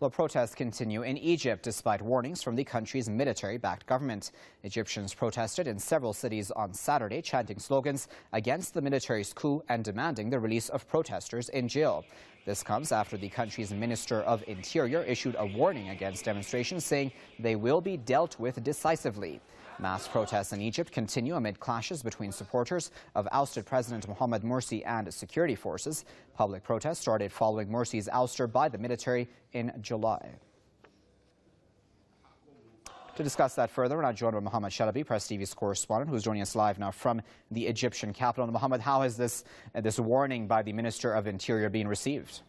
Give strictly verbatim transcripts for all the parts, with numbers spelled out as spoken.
Well, protests continue in Egypt despite warnings from the country's military-backed government. Egyptians protested in several cities on Saturday, chanting slogans against the military's coup and demanding the release of protesters in jail. This comes after the country's Minister of Interior issued a warning against demonstrations, saying they will be dealt with decisively. Mass protests in Egypt continue amid clashes between supporters of ousted President Mohamed Morsi and security forces. Public protests started following Morsi's ouster by the military in July. To discuss that further, we're now joined by Mohammed Shalabi, Press T V's correspondent, who's joining us live now from the Egyptian capital. And Mohammed, how has this, uh, this warning by the Minister of Interior been received?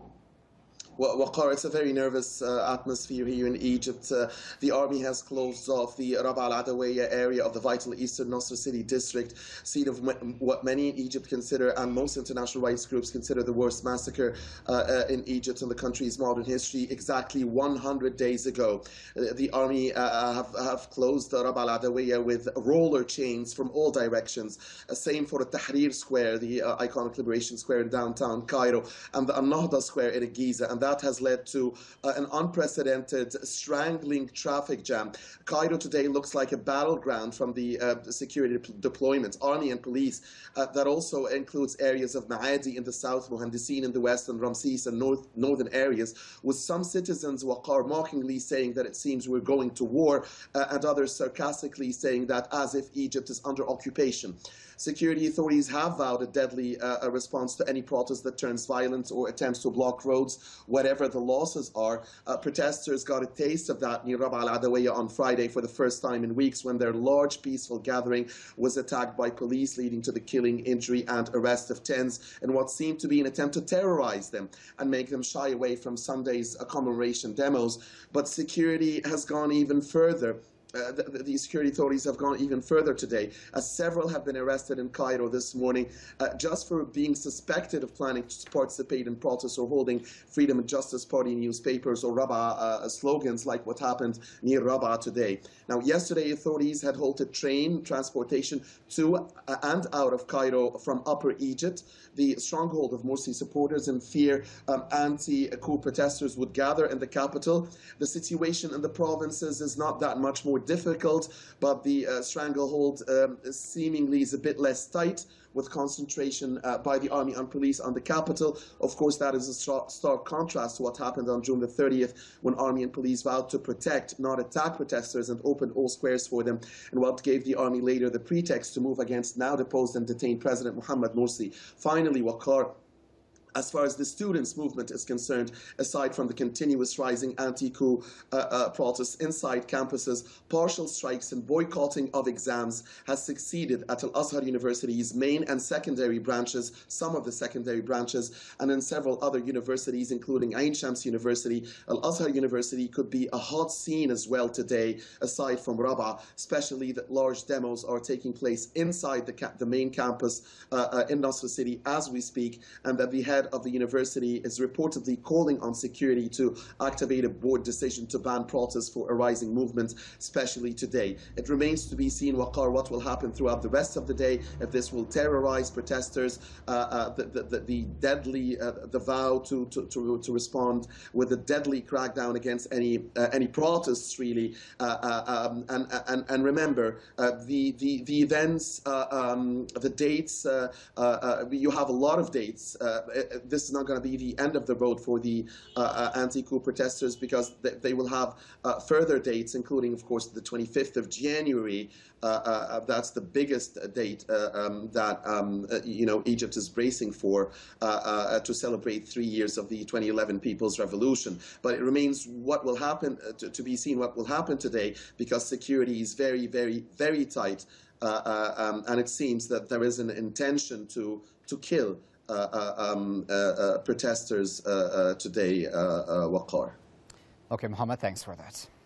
Well, Waqar, it's a very nervous uh, atmosphere here in Egypt. Uh, the army has closed off the Rabaa al-Adawiyya area of the vital eastern Nasr City district, seat of what many in Egypt consider, and most international rights groups consider, the worst massacre uh, uh, in Egypt in the country's modern history. Exactly one hundred days ago, uh, the army uh, have, have closed the Rabaa al-Adawiyya with roller chains from all directions. Uh, same for the Tahrir Square, the uh, iconic Liberation Square in downtown Cairo, and the Al-Nahda Square in Giza. And that has led to uh, an unprecedented strangling traffic jam. Cairo today looks like a battleground from the uh, security deployments, army and police. Uh, that also includes areas of Maadi in the south, Mohandisin in the west, and Ramses and north, northern areas, with some citizens, Waqar, mockingly saying that it seems we're going to war, uh, and others sarcastically saying that as if Egypt is under occupation. Security authorities have vowed a deadly uh, a response to any protest that turns violent or attempts to block roads, whatever the losses are. Uh, protesters got a taste of that near Rabaa al-Adawiyya on Friday for the first time in weeks, when their large peaceful gathering was attacked by police, leading to the killing, injury, and arrest of tens in what seemed to be an attempt to terrorize them and make them shy away from Sunday's uh, commemoration demos. But security has gone even further. Uh, the, the security authorities have gone even further today, as several have been arrested in Cairo this morning uh, just for being suspected of planning to participate in protests or holding Freedom and Justice Party newspapers or Rabaa uh, slogans, like what happened near Rabaa today. Now, yesterday, authorities had halted train transportation to uh, and out of Cairo from Upper Egypt, the stronghold of Morsi supporters, in fear um, anti-coup protesters would gather in the capital. The situation in the provinces is not that much more difficult, but the uh, stranglehold um, seemingly is a bit less tight, with concentration uh, by the army and police on the capital. Of course, that is a stark contrast to what happened on June the thirtieth, when army and police vowed to protect, not attack protesters, and opened all squares for them, and what gave the army later the pretext to move against now deposed and detained President Mohamed Morsi. Finally, Waqar, as far as the students' movement is concerned, aside from the continuous rising anti-coup uh, uh, protests inside campuses, partial strikes and boycotting of exams has succeeded at Al-Azhar University's main and secondary branches, some of the secondary branches, and in several other universities, including Ain Shams University. Al-Azhar University could be a hot scene as well today, aside from Rabaa, especially that large demos are taking place inside the, the main campus uh, uh, in Nasr City as we speak, and that the head of the university is reportedly calling on security to activate a board decision to ban protests for a rising movement, especially today. It remains to be seen, Waqar, what will happen throughout the rest of the day, if this will terrorize protesters, uh, uh, the, the, the deadly, uh, the vow to, to, to, to respond with a deadly crackdown against any uh, any protests, really. Uh, uh, um, and, and, and remember, uh, the, the, the events, uh, um, the dates, uh, uh, uh, you have a lot of dates. Uh, this is not going to be the end of the road for the uh, uh, anti-coup protesters, because they, they will have uh, further dates, including, of course, the twenty-fifth of January. Uh, uh, that's the biggest date uh, um, that um, uh, you know Egypt is bracing for uh, uh, to celebrate three years of the twenty eleven People's Revolution. But it remains what will happen uh, to, to be seen what will happen today, because security is very, very, very tight, uh, uh, um, and it seems that there is an intention to to kill uh, uh, um, uh, uh, protesters uh, uh, today, uh, uh, Waqar. Okay, Mohammed, thanks for that.